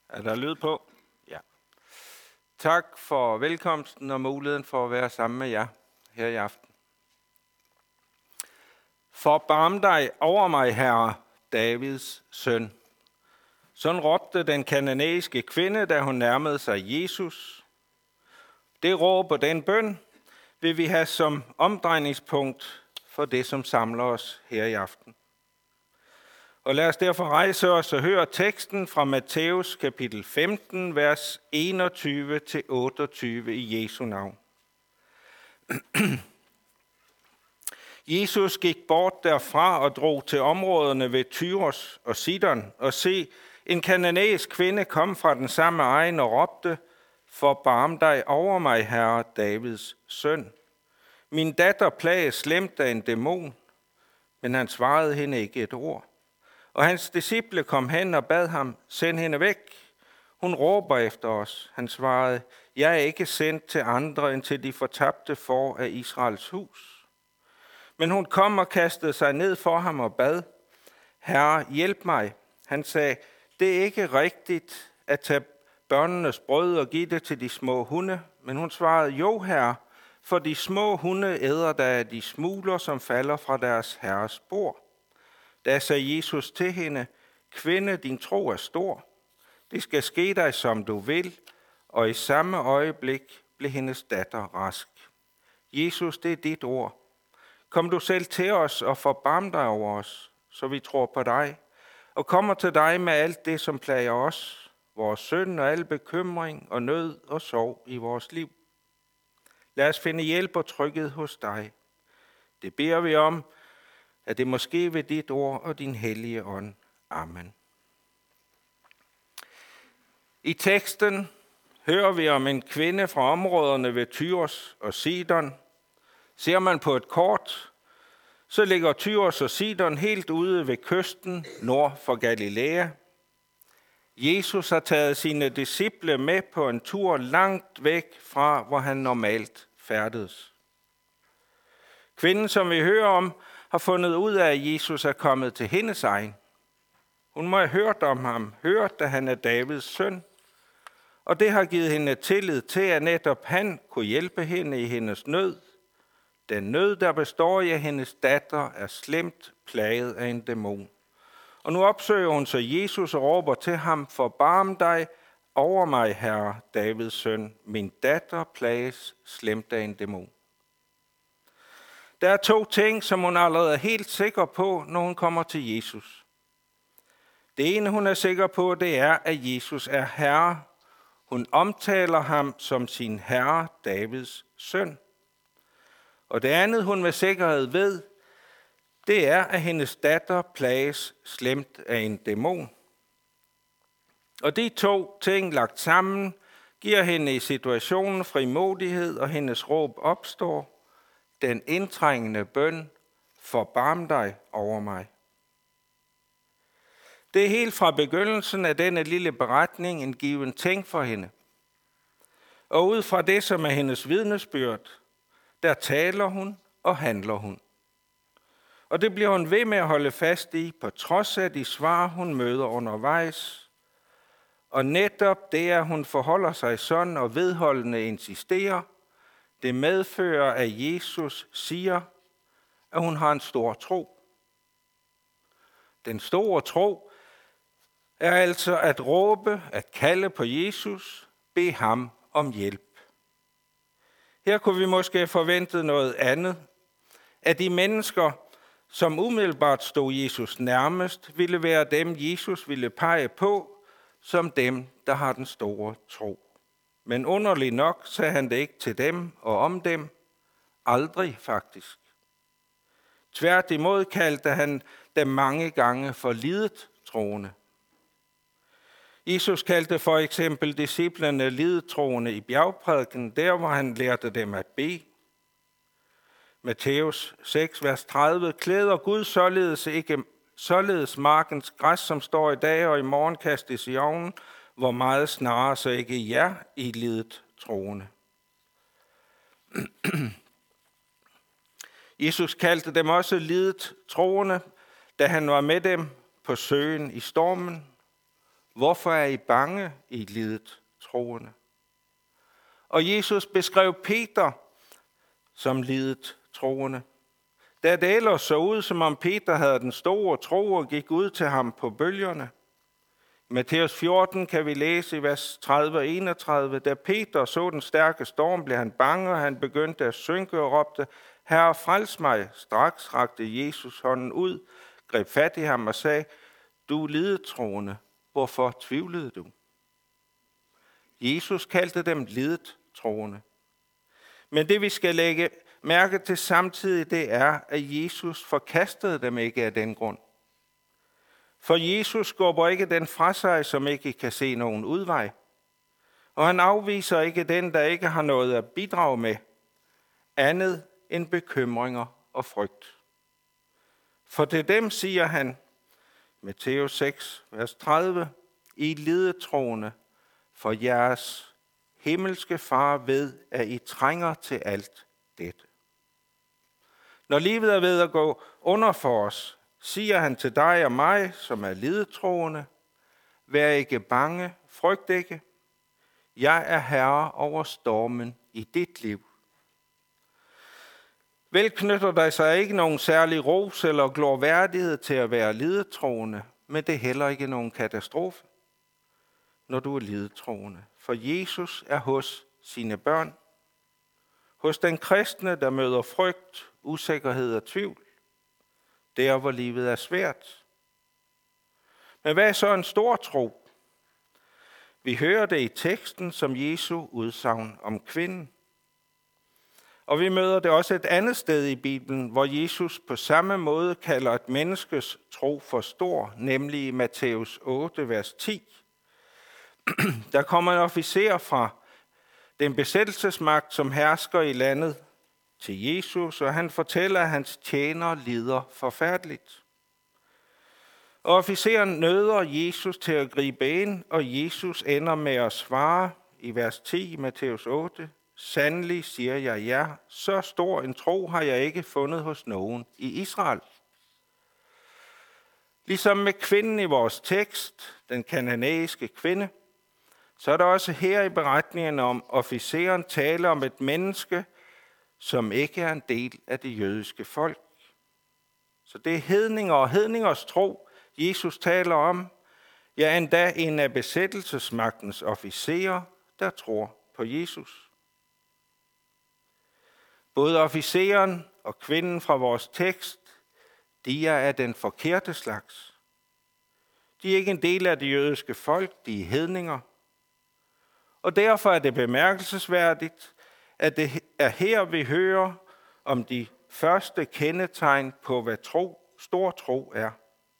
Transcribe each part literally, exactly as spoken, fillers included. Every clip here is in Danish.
Er der lyd på? Ja. Tak for velkomsten og muligheden for at være sammen med jer her i aften. Forbarm dig over mig, Herre, Davids søn. Sådan råbte den kananæiske kvinde, da hun nærmede sig Jesus. Det råb og den bøn vil vi have som omdrejningspunkt for det, som samler os her i aften. Og lad os derfor rejse os og høre teksten fra Matthæus kapitel femten, vers enogtyve til otteogtyve i Jesu navn. Jesus gik bort derfra og drog til områderne ved Tyros og Sidon, og se, en kananæisk kvinde kom fra den samme egen og råbte, forbarm dig over mig, Herre, Davids søn. Min datter plages slemt af en dæmon, men han svarede hende ikke et ord. Og hans disciple kom hen og bad ham, send hende væk. Hun råber efter os. Han svarede, jeg er ikke sendt til andre end til de fortabte får af Israels hus. Men hun kom og kastede sig ned for ham og bad, Herre, hjælp mig. Han sagde, det er ikke rigtigt at tage børnenes brød og give det til de små hunde. Men hun svarede, jo herre, for de små hunde æder der af de smugler, som falder fra deres herres bord. Da sagde Jesus til hende, kvinde, din tro er stor. Det skal ske dig, som du vil. Og i samme øjeblik blev hendes datter rask. Jesus, det er dit ord. Kom du selv til os og forbarm dig over os, så vi tror på dig, og kommer til dig med alt det, som plager os, vores synd og al bekymring og nød og sorg i vores liv. Lad os finde hjælp og tryghed hos dig. Det beder vi om, at det måske ved dit ord og din hellige ånd. Amen. I teksten hører vi om en kvinde fra områderne ved Tyros og Sidon. Ser man på et kort, så ligger Tyros og Sidon helt ude ved kysten nord for Galilea. Jesus har taget sine disciple med på en tur langt væk fra, hvor han normalt færdedes. Kvinden, som vi hører om, har fundet ud af, at Jesus er kommet til hendes egen. Hun må have hørt om ham, hørt, at han er Davids søn, og det har givet hende tillid til, at netop han kunne hjælpe hende i hendes nød. Den nød, der består i, at hendes datter er slemt plaget af en dæmon. Og nu opsøger hun så Jesus og råber til ham, forbarm dig over mig, Herre, Davids søn. Min datter plages slemt af en dæmon. Der er to ting, som hun allerede er helt sikker på, når hun kommer til Jesus. Det ene, hun er sikker på, det er, at Jesus er herre. Hun omtaler ham som sin herre, Davids søn. Og det andet, hun med sikkerhed ved, det er, at hendes datter plages slemt af en dæmon. Og de to ting lagt sammen, giver hende i situationen frimodighed, og hendes råb opstår. Den indtrængende bøn, forbarm dig over mig. Det er helt fra begyndelsen af denne lille beretning en given ting for hende. Og ud fra det, som er hendes vidnesbyrd, der taler hun og handler hun. Og det bliver hun ved med at holde fast i, på trods af de svar, hun møder undervejs. Og netop det, at hun forholder sig sådan og vedholdende insisterer, det medfører, at Jesus siger, at hun har en stor tro. Den store tro er altså at råbe, at kalde på Jesus, bede ham om hjælp. Her kunne vi måske forvente noget andet, at de mennesker, som umiddelbart stod Jesus nærmest, ville være dem, Jesus ville pege på, som dem, der har den store tro. Men underligt nok sagde han det ikke til dem og om dem. Aldrig faktisk. Tværtimod kaldte han dem mange gange for lidet troende. Jesus kaldte for eksempel disciplene lidet troende i bjergprædiken, der hvor han lærte dem at bede. Matthæus seks, vers tredive, klæder Gud således ikke således markens græs, som står i dag og i morgen kastes i ovnen, hvor meget snarere så ikke jer i lidet troende. Jesus kaldte dem også lidet troende, da han var med dem på søen i stormen, Hvorfor er I bange, I lidet troende? Og Jesus beskrev Peter som lidet troende. Da det ellers så ud, som om Peter havde den store tro og gik ud til ham på bølgerne. I Matthæus fjorten kan vi læse i vers tredive og enogtredive, da Peter så den stærke storm, blev han bange, og han begyndte at synke og råbte, Herre, frels mig. Straks rakte Jesus hånden ud, greb fat i ham og sagde, du lidetroende, hvorfor tvivlede du? Jesus kaldte dem lidetroende. Men det vi skal lægge mærke til samtidig, det er, at Jesus forkastede dem ikke af den grund. For Jesus skubber ikke den fra sig, som ikke kan se nogen udvej. Og han afviser ikke den, der ikke har noget at bidrage med, andet end bekymringer og frygt. For til dem siger han, Matthæus seks, vers tredive, I lidetroende, for jeres himmelske far ved, at I trænger til alt dette. Når livet er ved at gå under for os, siger han til dig og mig, som er lidetroende, vær ikke bange, frygt ikke. Jeg er herre over stormen i dit liv. Vel knytter der sig ikke nogen særlig ros eller glorværdighed til at være lidetroende, men det er heller ikke nogen katastrofe, når du er lidetroende. For Jesus er hos sine børn. Hos den kristne, der møder frygt, usikkerhed og tvivl. Der, hvor livet er svært. Men hvad er så en stor tro? Vi hører det i teksten som Jesu udsagn om kvinden. Og vi møder det også et andet sted i Bibelen, hvor Jesus på samme måde kalder et menneskes tro for stor, nemlig i Matthæus otte, vers ti. Der kommer en officer fra den besættelsesmagt, som hersker i landet, til Jesus, og han fortæller, at hans tjener lider forfærdeligt. Og officeren nøder Jesus til at gribe ind, og Jesus ender med at svare i vers ti i Matthæus otte, sandelig siger jeg jer, så stor en tro har jeg ikke fundet hos nogen i Israel. Ligesom med kvinden i vores tekst, den kananæiske kvinde, så er der også her i beretningen om officeren tale om et menneske, som ikke er en del af det jødiske folk. Så det er hedninger og hedningers tro, Jesus taler om. Ja, endda en af besættelsesmagtens officerer, der tror på Jesus. Både officeren og kvinden fra vores tekst, de er af den forkerte slags. De er ikke en del af det jødiske folk, de er hedninger. Og derfor er det bemærkelsesværdigt, at det er her, vi hører om de første kendetegn på, hvad tro, stor tro er.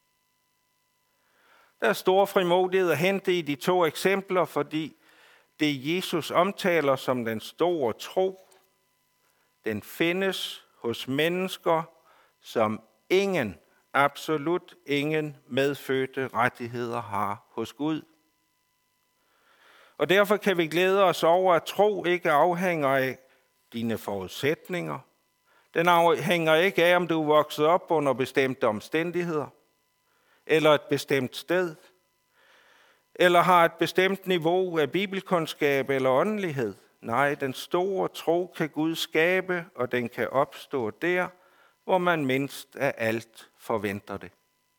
Der er stor frimodighed at hente i de to eksempler, fordi det Jesus omtaler som den store tro, den findes hos mennesker, som ingen, absolut ingen medfødte rettigheder har hos Gud. Og derfor kan vi glæde os over, at tro ikke afhænger af dine forudsætninger. Den afhænger ikke af, om du er vokset op under bestemte omstændigheder, eller et bestemt sted, eller har et bestemt niveau af bibelkundskab eller åndelighed. Nej, den store tro kan Gud skabe, og den kan opstå der, hvor man mindst af alt forventer det.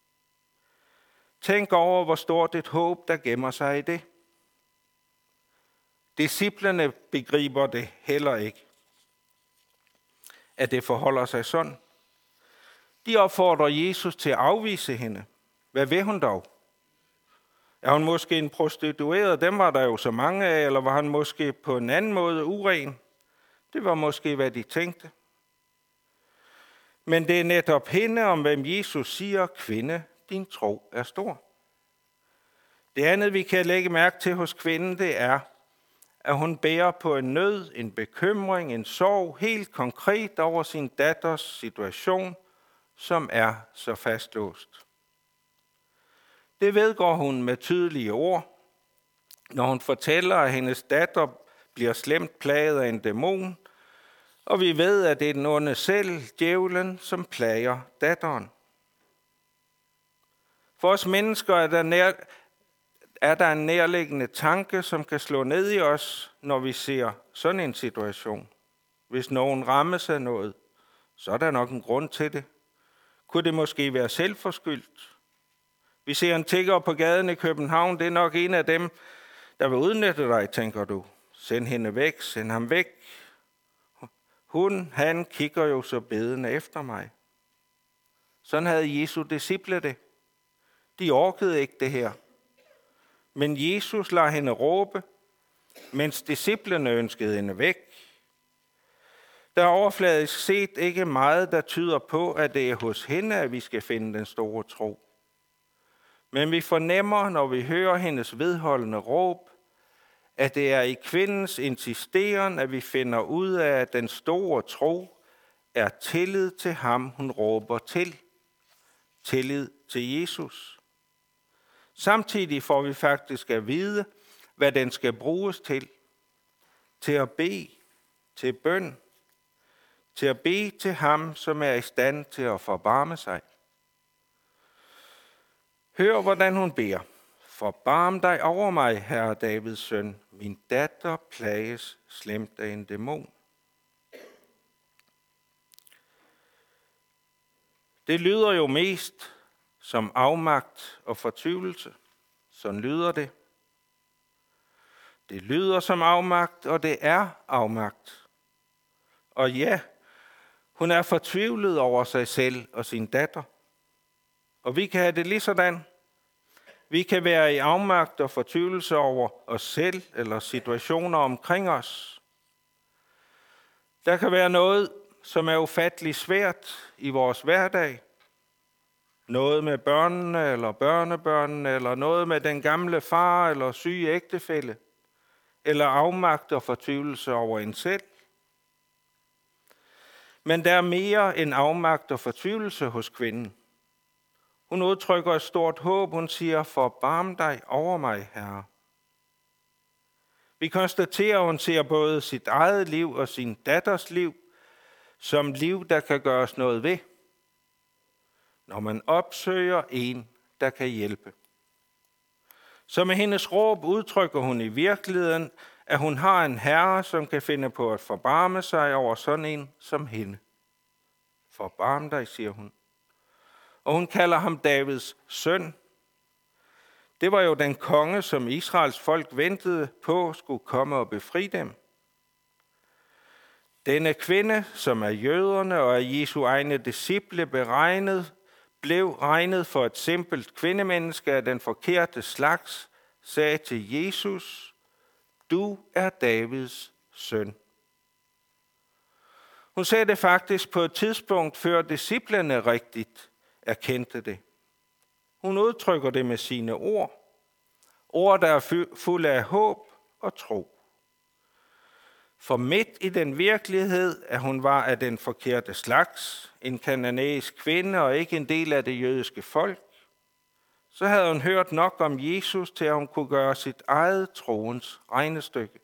Tænk over, hvor stort et håb, der gemmer sig i det. Disciplerne begriber det heller ikke, at det forholder sig sådan. De opfordrer Jesus til at afvise hende. Hvad vil hun dog? Er hun måske en prostitueret? Dem var der jo så mange af, eller var han måske på en anden måde uren? Det var måske, hvad de tænkte. Men det er netop hende, om hvem Jesus siger, kvinde, din tro er stor. Det andet, vi kan lægge mærke til hos kvinden, det er, at hun bærer på en nød, en bekymring, en sorg, helt konkret over sin datters situation, som er så fastlåst. Det vedgår hun med tydelige ord, når hun fortæller, at hendes datter bliver slemt plaget af en dæmon, og vi ved, at det er den onde selv, djævlen, som plager datteren. For os mennesker er der, nær, Er der en nærliggende tanke, som kan slå ned i os, når vi ser sådan en situation? Hvis nogen rammes af noget, så er der nok en grund til det. Kunne det måske være selvforskyldt? Vi ser en tigger på gaden i København. Det er nok en af dem, der vil udnytte dig, tænker du. Send hende væk, send ham væk. Hun, han kigger jo så bedende efter mig. Sådan havde Jesu disciple det. De orkede ikke det her. Men Jesus lader hende råbe, mens disciplene ønskede hende væk. Der er overfladisk set ikke meget, der tyder på, at det er hos hende, at vi skal finde den store tro. Men vi fornemmer, når vi hører hendes vedholdende råb, at det er i kvindens insisteren, at vi finder ud af, at den store tro er tillid til ham, hun råber til. Tillid til Jesus. Samtidig får vi faktisk at vide, hvad den skal bruges til. Til at bede, til bøn, til at bede til ham, som er i stand til at forbarme sig. Hør, hvordan hun beder. Forbarm dig over mig, herre Davids søn. Min datter plages slemt af en dæmon. Det lyder jo mest som afmagt og fortvivlelse. Sådan lyder det. Det lyder som afmagt, og det er afmagt. Og ja, hun er fortvivlet over sig selv og sin datter. Og vi kan have det lige sådan. Vi kan være i afmagt og fortvivlelse over os selv eller situationer omkring os. Der kan være noget, som er ufattelig svært i vores hverdag. Noget med børnene eller børnebørnene, eller noget med den gamle far eller syge ægtefælle, eller afmagt og fortvivlelse over en selv. Men der er mere end afmagt og fortvivlelse hos kvinden. Hun udtrykker et stort håb. Hun siger, forbarm dig over mig, Herre. Vi konstaterer, at hun ser både sit eget liv og sin datters liv som liv, der kan gøres noget ved, når man opsøger en, der kan hjælpe. Så med hendes råb udtrykker hun i virkeligheden, at hun har en herre, som kan finde på at forbarme sig over sådan en som hende. Forbarm dig, siger hun. Og hun kalder ham Davids søn. Det var jo den konge, som Israels folk ventede på, skulle komme og befri dem. Denne kvinde, som er jøderne og er Jesu egne disciple beregnet, blev regnet for et simpelt kvindemenneske af den forkerte slags, sagde til Jesus, du er Davids søn. Hun sagde det faktisk på et tidspunkt, før disciplene rigtigt erkendte det. Hun udtrykker det med sine ord. Ord, der er fulde af håb og tro. For midt i den virkelighed, at hun var af den forkerte slags, en kananæisk kvinde og ikke en del af det jødiske folk, så havde hun hørt nok om Jesus til, at hun kunne gøre sit eget troens regnestykke.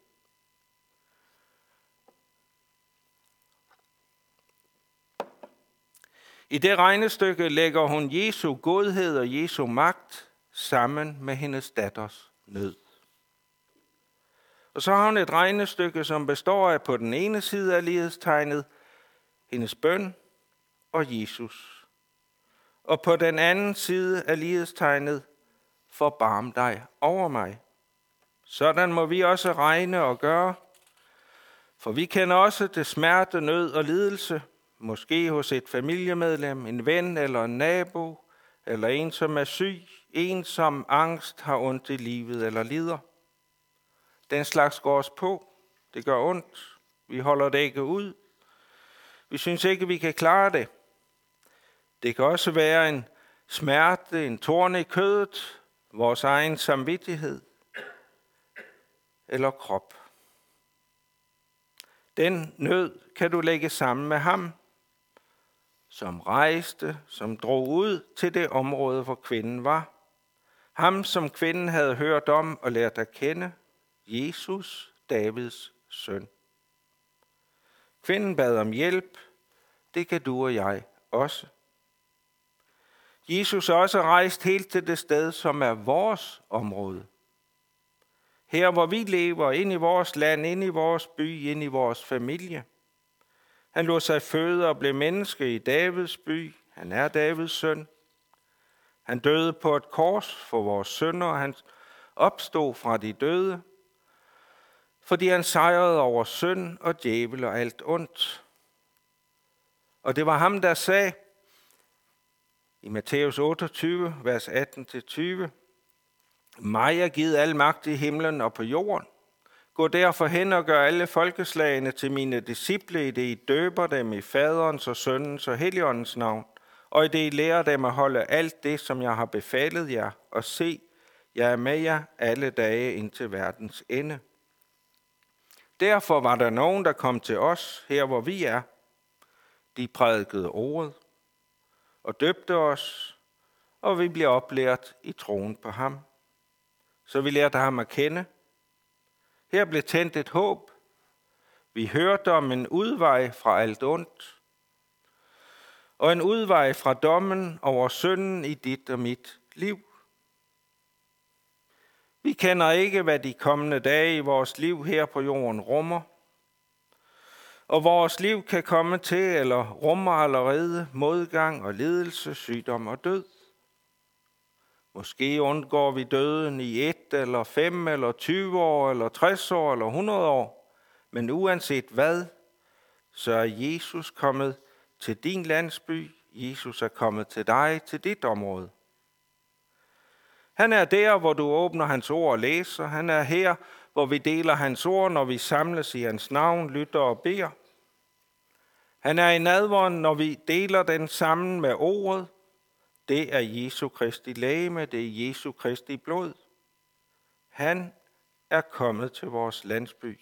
I det regnestykke lægger hun Jesu godhed og Jesu magt sammen med hendes datters nød. Og så har hun et regnestykke, som består af på den ene side af lighedstegnet hendes bøn og Jesus. Og på den anden side af lighedstegnet forbarm dig over mig. Sådan må vi også regne og gøre, for vi kender også det smerte, nød og lidelse, måske hos et familiemedlem, en ven eller en nabo, eller en, som er syg, en, som angst har ondt i livet eller lider. Den slags går os på. Det gør ondt. Vi holder det ikke ud. Vi synes ikke, vi kan klare det. Det kan også være en smerte, en torn i kødet, vores egen samvittighed eller krop. Den nød kan du lægge sammen med ham, som rejste, som drog ud til det område, hvor kvinden var. Ham, som kvinden havde hørt om og lært at kende, Jesus, Davids søn. Kvinden bad om hjælp. Det kan du og jeg også. Jesus er også rejst helt til det sted, som er vores område. Her hvor vi lever, ind i vores land, ind i vores by, ind i vores familie. Han lod sig føde og blev menneske i Davids by. Han er Davids søn. Han døde på et kors for vores synder, og han opstod fra de døde, fordi han sejrede over synd og djævel og alt ondt. Og det var ham, der sagde i Matthæus otteogtyve, vers atten til tyve, mig er givet al magt i himlen og på jorden. Gå derfor hen og gør alle folkeslagene til mine disciple, i det I døber dem i faderens og søndens og helligåndens navn, og i det I lærer dem at holde alt det, som jeg har befalet jer, og se, jeg er med jer alle dage indtil verdens ende. Derfor var der nogen, der kom til os, her hvor vi er. De prædikede ordet og døbte os, og vi blev oplært i troen på ham. Så vi lærte ham at kende. Her blev tændt et håb. Vi hørte om en udvej fra alt ondt, og en udvej fra dommen over synden i dit og mit liv. Vi kender ikke, hvad de kommende dage i vores liv her på jorden rummer, og vores liv kan komme til eller rummer allerede modgang og lidelse, sygdom og død. Måske undgår vi døden i et eller fem eller tyve år eller tres år eller hundrede år, men uanset hvad, så er Jesus kommet til din landsby. Jesus er kommet til dig, til dit område. Han er der, hvor du åbner hans ord og læser. Han er her, hvor vi deler hans ord, når vi samles i hans navn, lytter og beder. Han er i nadveren, når vi deler den sammen med ordet. Det er Jesu Kristi legeme, det er Jesu Kristi blod. Han er kommet til vores landsby.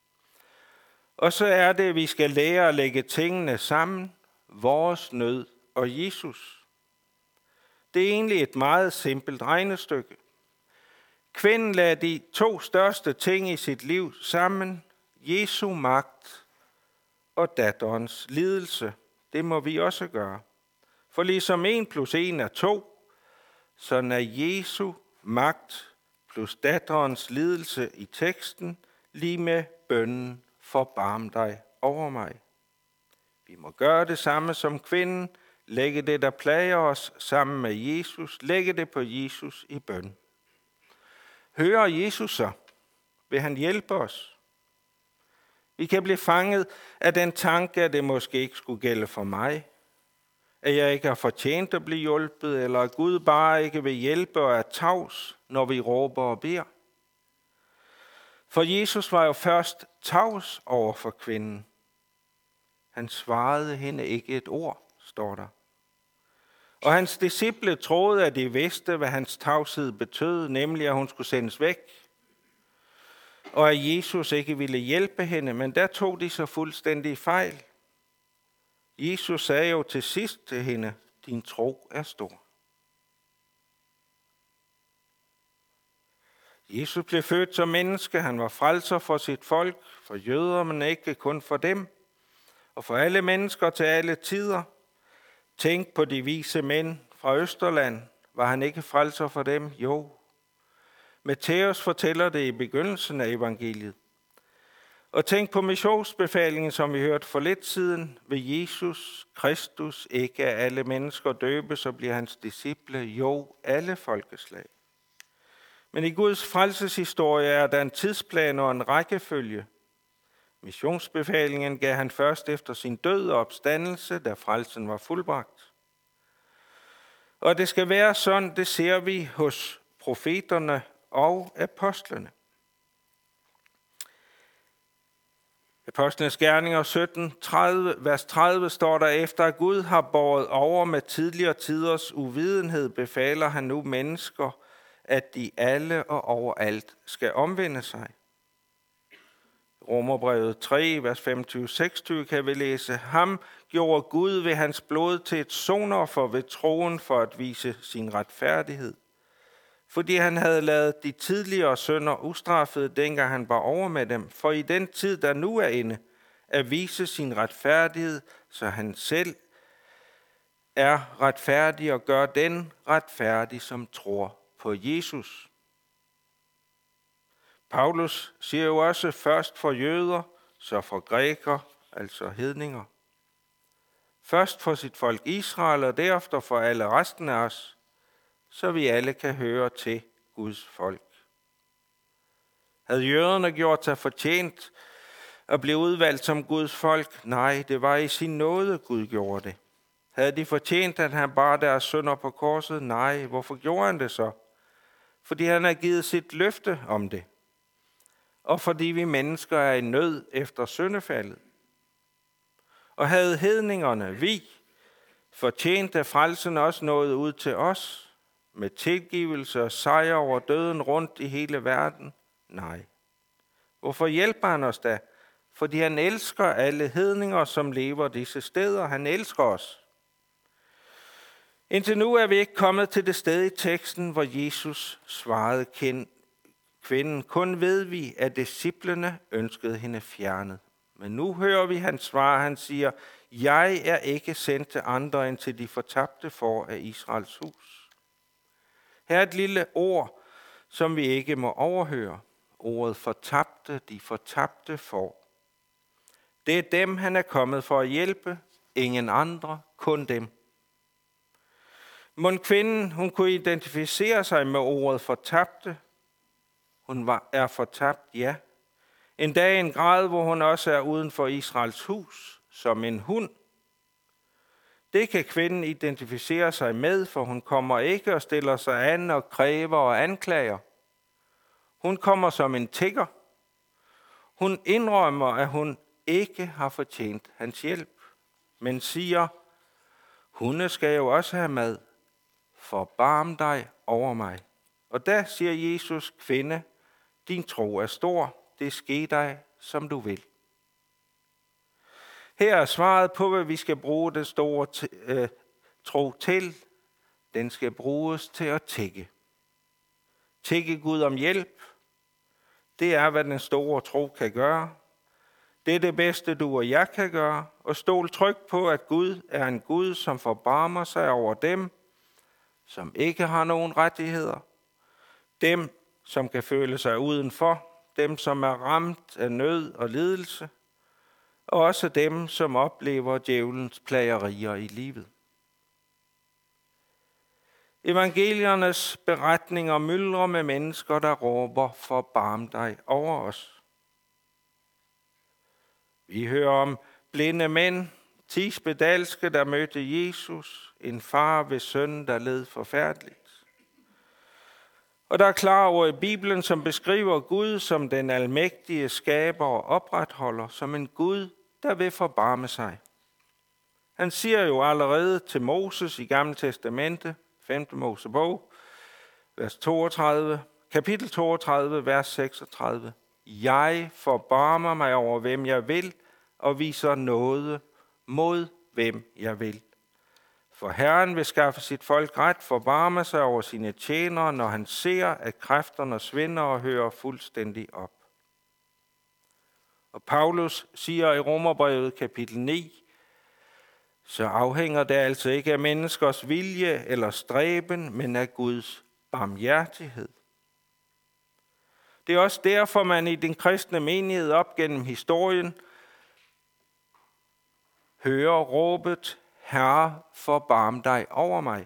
Og så er det, at vi skal lære at lægge tingene sammen, vores nød og Jesus. Det er egentlig et meget simpelt regnestykke. Kvinden lagde de to største ting i sit liv sammen, Jesu magt og datterens lidelse. Det må vi også gøre. For ligesom en plus en er to, sådan er Jesu magt plus datterens lidelse i teksten lige med bønnen, forbarm dig over mig. Vi må gøre det samme som kvinden, lægge det, der plager os, sammen med Jesus, lægge det på Jesus i bøn. Hører Jesus så? Vil han hjælpe os? Vi kan blive fanget af den tanke, at det måske ikke skulle gælde for mig, at jeg ikke har fortjent at blive hjulpet, eller at Gud bare ikke vil hjælpe og er tavs, når vi råber og beder. For Jesus var jo først tavs over for kvinden. Han svarede hende ikke et ord, står der. Og hans disciple troede, at de vidste, hvad hans tavshed betød, nemlig at hun skulle sendes væk. Og at Jesus ikke ville hjælpe hende, men der tog de så fuldstændig fejl. Jesus sagde jo til sidst til hende, din tro er stor. Jesus blev født som menneske, han var frelser for sit folk, for jøder, men ikke kun for dem, og for alle mennesker til alle tider. Tænk på de vise mænd fra Østerland. Var han ikke frelser for dem? Jo. Matthæus fortæller det i begyndelsen af evangeliet. Og tænk på missionsbefalingen, som vi hørte for lidt siden. Ved Jesus Kristus ikke af alle mennesker døbe, så bliver hans disciple jo alle folkeslag. Men i Guds frelseshistorie er der en tidsplan og en rækkefølge. Missionsbefalingen gav han først efter sin død og opstandelse, da frelsen var fuldbragt. Og det skal være sådan, det ser vi hos profeterne og apostlene. Apostlenes Gerninger sytten, tredive, vers tredive står der, efter at Gud har båret over med tidligere tiders uvidenhed, befaler han nu mennesker, at de alle og overalt skal omvende sig. Romerbrevet tre, vers femogtyve til seksogtyve kan vi læse, ham gjorde Gud ved hans blod til et sonoffer ved troen for at vise sin retfærdighed. Fordi han havde ladet de tidligere synder ustraffede, dengang han var over med dem, for i den tid, der nu er inde, at vise sin retfærdighed, så han selv er retfærdig og gør den retfærdig, som tror på Jesus. Paulus siger jo også først for jøder, så for grækere, altså hedninger. Først for sit folk Israel, og derefter for alle resten af os, så vi alle kan høre til Guds folk. Havde jøderne gjort sig fortjent at blive udvalgt som Guds folk? Nej, det var i sin nåde, Gud gjorde det. Havde de fortjent, at han bar deres synder på korset? Nej, hvorfor gjorde han det så? Fordi han har givet sit løfte om det. Og fordi vi mennesker er i nød efter syndefaldet. Og havde hedningerne, vi, fortjent, at frelsen også nåede ud til os, med tilgivelse og sejr over døden rundt i hele verden? Nej. Hvorfor hjælper han os da? Fordi han elsker alle hedninger, som lever disse steder. Han elsker os. Indtil nu er vi ikke kommet til det sted i teksten, hvor Jesus svarede kvinden. Kun ved vi, at disciplene ønskede hende fjernet. Men nu hører vi hans svar. Han siger, jeg er ikke sendt til andre end til de fortabte får af Israels hus. Her er et lille ord, som vi ikke må overhøre. Ordet fortabte, de fortabte får. Det er dem, han er kommet for at hjælpe. Ingen andre, kun dem. Mon kvinden, hun kunne identificere sig med ordet fortabte. Hun var, er fortabt, ja. En dag i en grad, hvor hun også er uden for Israels hus, som en hund. Det kan kvinden identificere sig med, for hun kommer ikke og stiller sig an og kræver og anklager. Hun kommer som en tigger. Hun indrømmer, at hun ikke har fortjent hans hjælp, men siger, hunde skal jo også have mad. Forbarm dig over mig. Og der siger Jesus, kvinde, din tro er stor, det sker dig, som du vil. Her er svaret på, hvad vi skal bruge den store t- øh, tro til. Den skal bruges til at tigge. Tigge Gud om hjælp. Det er, hvad den store tro kan gøre. Det er det bedste, du og jeg kan gøre. Og stol trygt på, at Gud er en Gud, som forbarmer sig over dem, som ikke har nogen rettigheder. Dem, som kan føle sig udenfor. Dem, som er ramt af nød og lidelse. Og også dem, som oplever djævelens plagerier i livet. Evangeliernes beretninger myldrer med mennesker, der råber, forbarm dig over os. Vi hører om blinde mænd, ti spedalske, der mødte Jesus, en far ved søn, der led forfærdeligt. Og der er klar over i Bibelen, som beskriver Gud som den almægtige skaber og opretholder, som en Gud, der vil forbarme sig. Han siger jo allerede til Moses i Gamle Testamente, femte Mosebog, vers toogtredive, kapitel toogtredive, vers seksogtredive. Jeg forbarmer mig over, hvem jeg vil, og viser nåde mod, hvem jeg vil. For Herren vil skaffe sit folk ret, forbarme sig over sine tjenere, når han ser, at kræfterne svinder og hører fuldstændig op. Og Paulus siger i Romerbrevet kapitel ni, så afhænger det altså ikke af menneskers vilje eller stræben, men af Guds barmhjertighed. Det er også derfor, man i den kristne menighed op gennem historien hører råbet, Herre, forbarm dig over mig.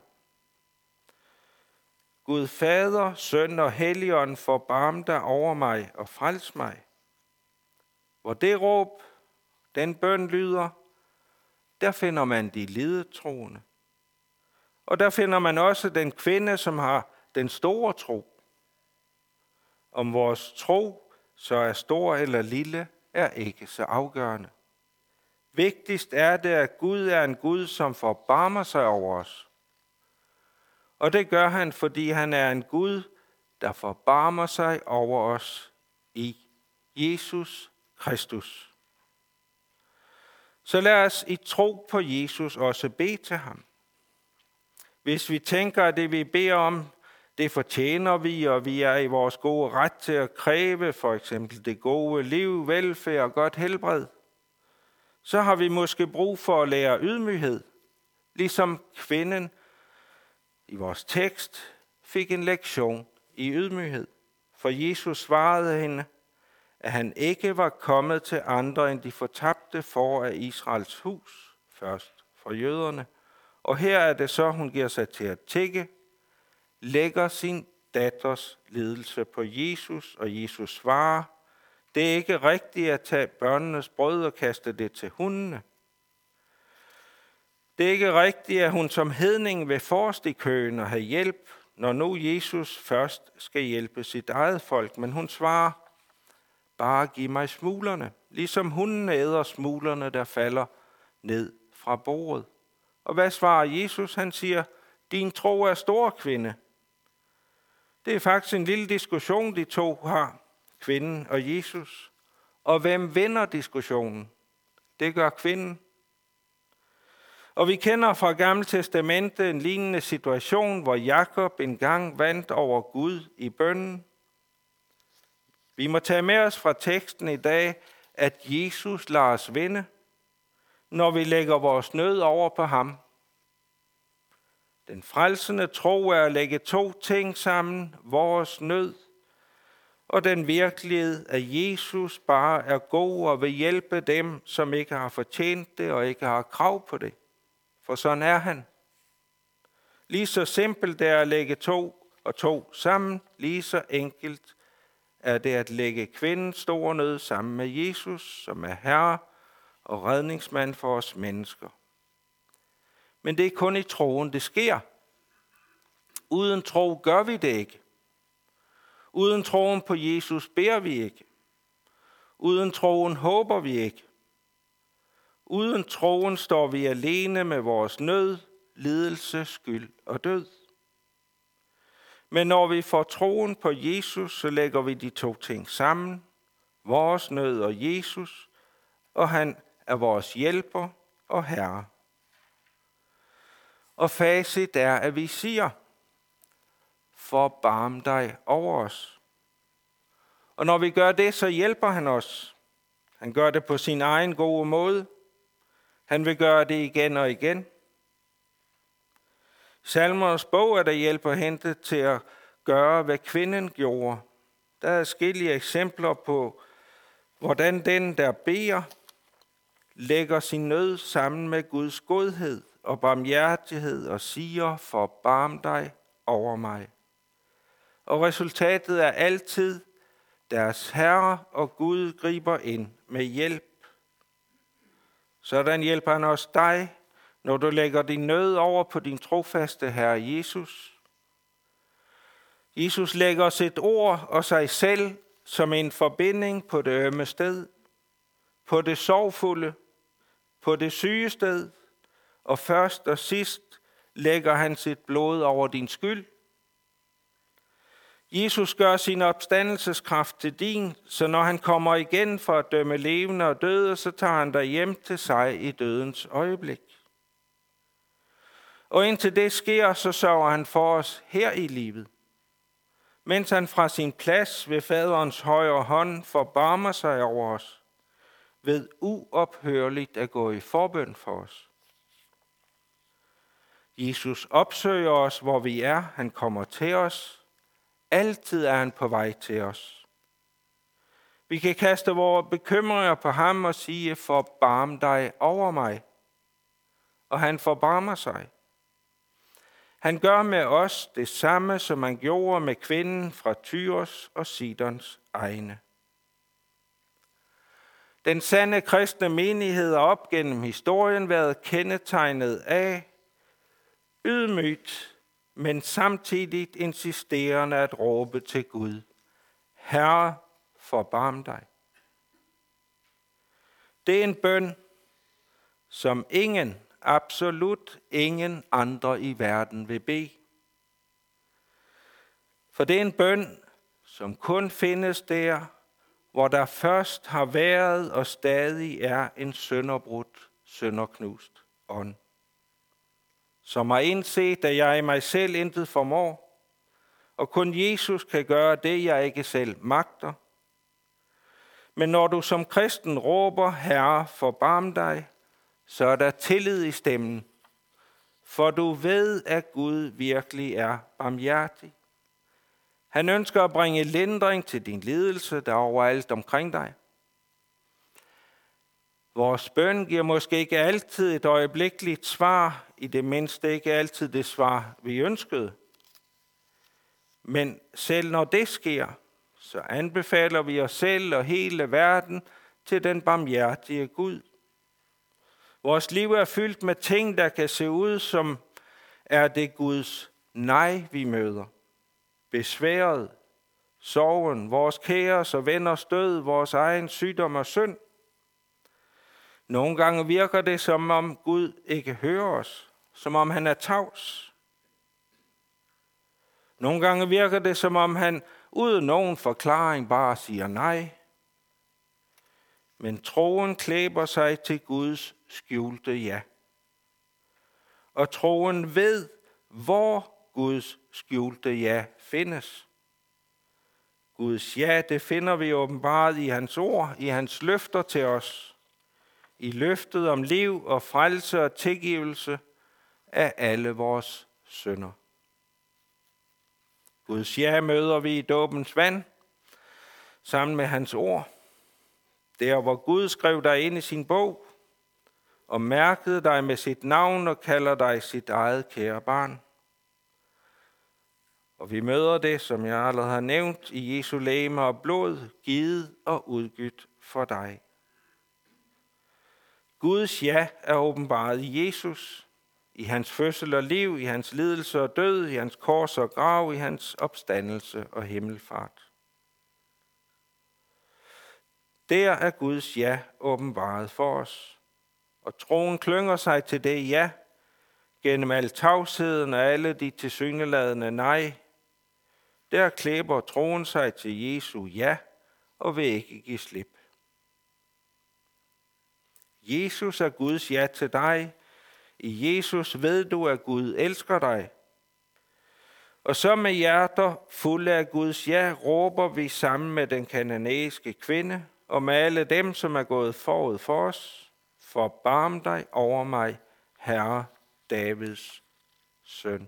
Gud Fader, Søn og Helligånd, forbarm dig over mig og frels mig. Hvor det råb, den bøn lyder, der finder man de lidetroende. Og der finder man også den kvinde, som har den store tro. Om vores tro så er stor eller lille, er ikke så afgørende. Vigtigst er det, at Gud er en Gud, som forbarmer sig over os. Og det gør han, fordi han er en Gud, der forbarmer sig over os i Jesus Kristus. Så lad os i tro på Jesus også bede til ham. Hvis vi tænker, at det vi beder om, det fortjener vi, og vi er i vores gode ret til at kræve, for eksempel det gode liv, velfærd og godt helbred, så har vi måske brug for at lære ydmyghed, ligesom kvinden i vores tekst fik en lektion i ydmyghed. For Jesus svarede hende, at han ikke var kommet til andre end de fortabte for af Israels hus, først for jøderne. Og her er det så, hun giver sig til at tikke, lægger sin datters lidelse på Jesus, og Jesus svarer, det er ikke rigtigt at tage børnenes brød og kaste det til hundene. Det er ikke rigtigt, at hun som hedning vil forrest i køen og have hjælp, når nu Jesus først skal hjælpe sit eget folk. Men hun svarer, bare giv mig smulerne, ligesom hunden æder smulerne, der falder ned fra bordet. Og hvad svarer Jesus? Han siger, din tro er stor, kvinde. Det er faktisk en lille diskussion, de to har, kvinden og Jesus. Og hvem vinder diskussionen? Det gør kvinden. Og vi kender fra Gamle Testamente en lignende situation, hvor Jakob engang vandt over Gud i bønnen. Vi må tage med os fra teksten i dag, at Jesus lader os vinde, når vi lægger vores nød over på ham. Den frelsende tro er at lægge to ting sammen, vores nød og den virkelighed, at Jesus bare er god og vil hjælpe dem, som ikke har fortjent det og ikke har krav på det. For sådan er han. Lige så simpelt det er at lægge to og to sammen, lige så enkelt er det at lægge kvindens store nød sammen med Jesus, som er herre og redningsmand for os mennesker. Men det er kun i troen, det sker. Uden tro gør vi det ikke. Uden troen på Jesus beder vi ikke. Uden troen håber vi ikke. Uden troen står vi alene med vores nød, lidelse, skyld og død. Men når vi får troen på Jesus, så lægger vi de to ting sammen. Vores nød og Jesus, og han er vores hjælper og herre. Og facit er, at vi siger, forbarm dig over os. Og når vi gør det, så hjælper han os. Han gør det på sin egen gode måde. Han vil gøre det igen og igen. Salmernes bog er der hjælp at hente til at gøre, hvad kvinden gjorde. Der er forskellige eksempler på, hvordan den, der beder, lægger sin nød sammen med Guds godhed og barmhjertighed og siger, forbarm dig over mig. Og resultatet er altid, deres Herre og Gud griber ind med hjælp. Sådan hjælper han også dig, når du lægger din nød over på din trofaste Herre Jesus. Jesus lægger sit ord og sig selv som en forbinding på det ømme sted, på det sorgfulde, på det syge sted, og først og sidst lægger han sit blod over din skyld. Jesus gør sin opstandelseskraft til din, så når han kommer igen for at dømme levende og døde, så tager han dig hjem til sig i dødens øjeblik. Og indtil det sker, så sørger han for os her i livet, mens han fra sin plads ved faderens højre hånd forbarmer sig over os, ved uophørligt at gå i forbøn for os. Jesus opsøger os, hvor vi er. Han kommer til os. Altid er han på vej til os. Vi kan kaste vores bekymringer på ham og sige, forbarm dig over mig. Og han forbarmer sig. Han gør med os det samme, som han gjorde med kvinden fra Tyros og Sidons egne. Den sande kristne menighed har op gennem historien været kendetegnet af ydmygt, men samtidig insisterende at råbe til Gud, Herre, forbarm dig. Det er en bøn, som ingen, absolut ingen andre i verden vil bede. For det er en bøn, som kun findes der, hvor der først har været og stadig er en sønderbrudt, sønderknust ånd, som har indset, at jeg i mig selv intet formår, og kun Jesus kan gøre det, jeg ikke selv magter. Men når du som kristen råber, Herre, forbarm dig, så er der tillid i stemmen, for du ved, at Gud virkelig er barmhjertig. Han ønsker at bringe lindring til din lidelse, der er overalt omkring dig. Vores bøn giver måske ikke altid et øjeblikkeligt svar, i det mindste ikke altid det svar, vi ønskede. Men selv når det sker, så anbefaler vi os selv og hele verden til den barmhjertige Gud. Vores liv er fyldt med ting, der kan se ud som er det Guds nej, vi møder. Besværet, sorgen, vores kæres og venners død, vores egen sygdom og synd. Nogle gange virker det, som om Gud ikke hører os, som om han er tavs. Nogle gange virker det, som om han uden nogen forklaring bare siger nej. Men troen klæber sig til Guds skjulte ja. Og troen ved, hvor Guds skjulte ja findes. Guds ja, det finder vi åbenbart i hans ord, i hans løfter til os. I løftet om liv og frelse og tilgivelse af alle vores synder. Guds ja møder vi i dåbens vand, sammen med hans ord. Der, hvor Gud skrev dig ind i sin bog, og mærkede dig med sit navn og kalder dig sit eget kære barn. Og vi møder det, som jeg allerede har nævnt, i Jesu legeme og blod, givet og udgivet for dig. Guds ja er åbenbaret i Jesus, i hans fødsel og liv, i hans lidelse og død, i hans kors og grav, i hans opstandelse og himmelfart. Der er Guds ja åbenbaret for os, og troen klynger sig til det ja, gennem al tavsheden og alle de tilsyneladende nej. Der klæber troen sig til Jesu ja, og vil ikke give slip. Jesus er Guds ja til dig. I Jesus ved du, at Gud elsker dig. Og så med hjerter fulde af Guds ja, råber vi sammen med den kananæiske kvinde, og med alle dem, som er gået forud for os, forbarm dig over mig, Herre Davids søn.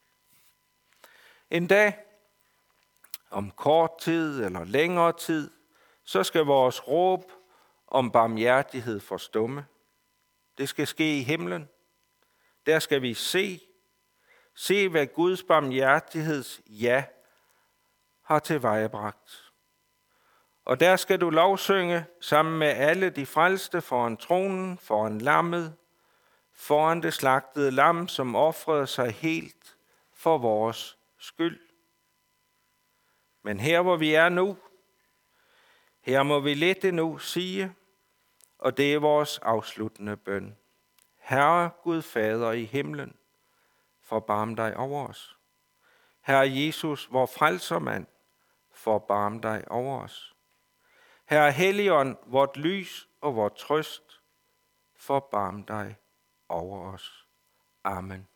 En dag, om kort tid eller længere tid, så skal vores råb om barmhjertighed forstumme. Det skal ske i himlen. Der skal vi se, se hvad Guds barmhjertigheds ja har tilvejebragt. Og der skal du lovsynge sammen med alle de frelste foran tronen, foran lammet, foran det slagtede lam, som ofrede sig helt for vores skyld. Men her hvor vi er nu, her må vi lidt endnu sige, og det er vores afsluttende bøn. Herre Gud Fader i himlen, forbarm dig over os. Herre Jesus, vor frelsermand, forbarm dig over os. Herre Helligånd, vort lys og vort trøst, forbarm dig over os. Amen.